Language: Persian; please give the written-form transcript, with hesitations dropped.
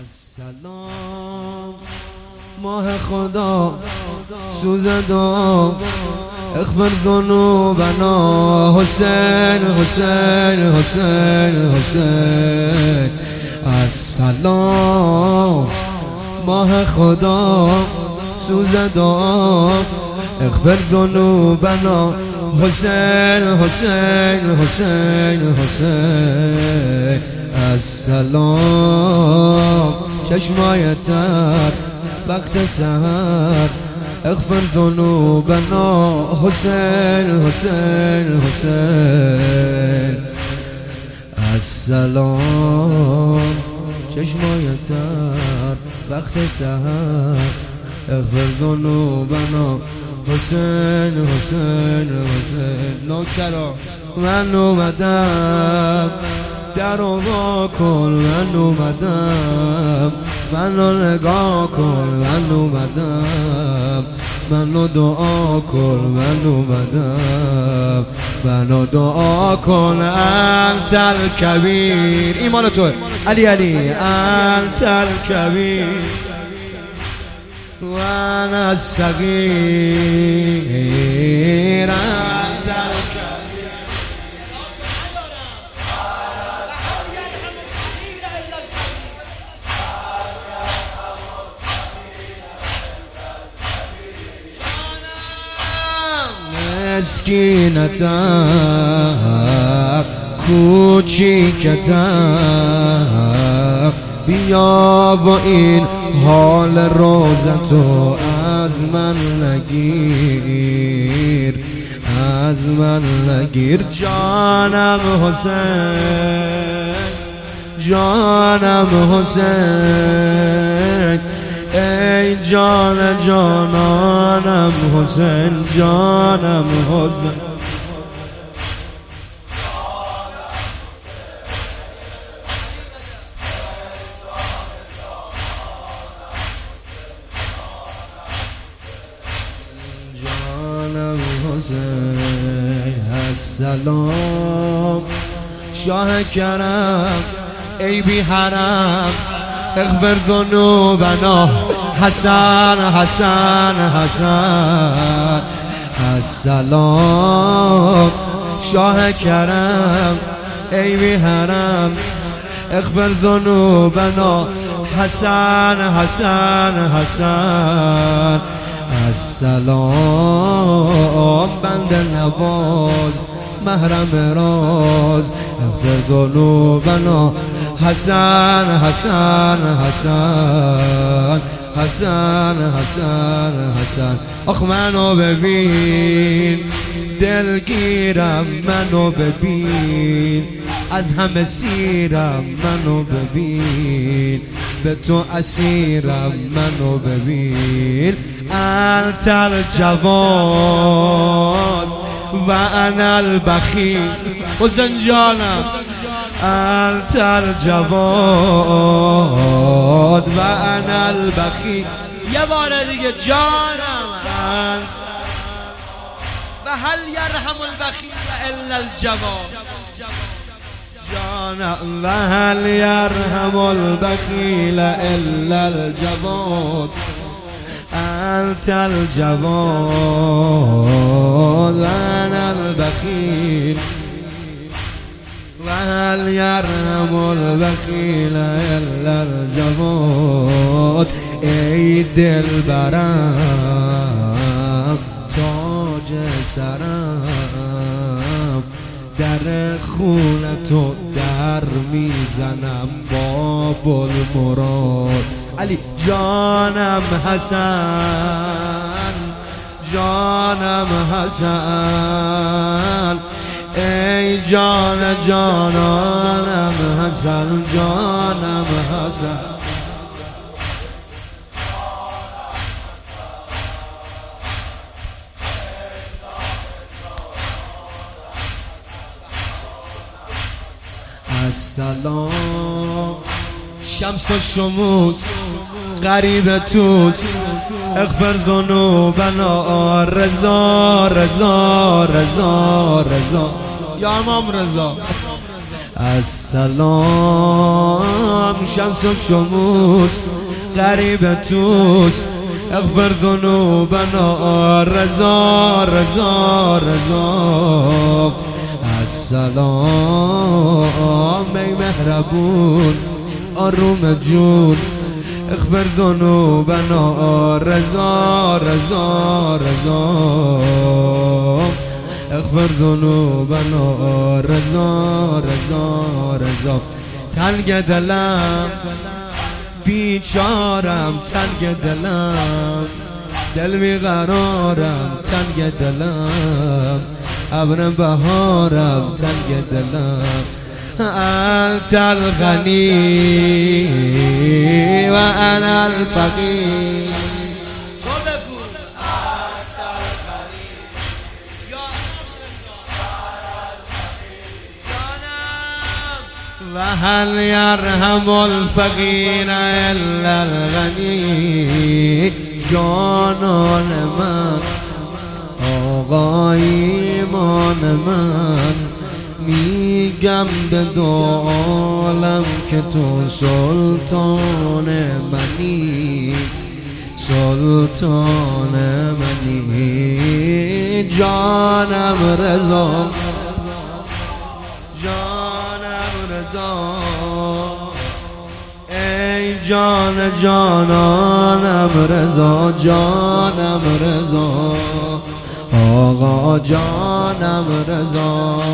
السلام ماه خدا سوزدم اغفر ذنوبنا حسین حسین حسین حسین. السلام ماه خدا سوزدم اغفر ذنوبنا حسین حسین حسین حسین. السلام چشمای تر وقت سحر اغفر ذنوبنا حسین حسین حسین. السلام چشمای تر وقت سحر اغفر ذنوبنا حسین حسین حسین. نوکرا من اومدم در وا کن، من اومدم منو نگاه کن، من اومدم منو دعا کن، من اومدم منو دعا کن. انت الکبیر، ایمان تو علی علی. انت الکبیر و انا الصغیر. انت مسکینتم کوچیکتم بیا و این حال روزتو از من نگیر، از من نگیر. جانم حسین، جانم حسین، ای جان جانانم حسین، جانم حسین. جانم حسین. السلام شاه کرم ای بی حرم اغفر ذنوبنا حسن حسن حسن. السلام شاه کرم ای بی حرم اغفر ذنوبنا حسن حسن حسن. السلام بند نواز محرم راز اغفر ذنوبنا حسن حسن حسن حسن حسن حسن. آخ منو ببین دلگیرم، منو ببین از همه سیرم، منو ببین به تو اسیرم، منو ببین. انت الجواد و انا البخیل. حسین جانم انت الجواد و انا البخیل. یه بار دیگه جانم انت و هل یرحم البخیل الا الجواد. جانم و هل یرحم البخیل الا الجواد. انت الجواد و انا البخیل و هل یرحم البخیل الا الجواد. ای دلبرم تاج سرم در خونه تو در میزنم باب المراد. علی جانم حسن، جانم حسن، ای جان جانانم حسن، جانم حسن. السلام شمس و شموس غریب توست اغفر ذنوبنا رضا رضا رضا رضا. یا امام رضا السلام شمس و شموس غریب توست اغفر ذنوبنا رضا رضا رضا. السلام ای مهربون آروم جون اغفر ذنوبنا رضا رضا رضا. اغفر ذنوبنا رضا رضا رضا. تنگ دلم بیچارم، تنگ دلم دل بیقرارم، تنگ دلم ابر بهارم، تنگ دلم. انت الغنی و انا الفقیر. و هل یرحم الفقیر الا الغنی. جانان من آقا ایمان من میگم به دو عالم که تو سلطان منی، سلطان منی. جانم رضا، جانم رضا، ای جان جانانم رضا، جانم رضا، آقا جانم رضا.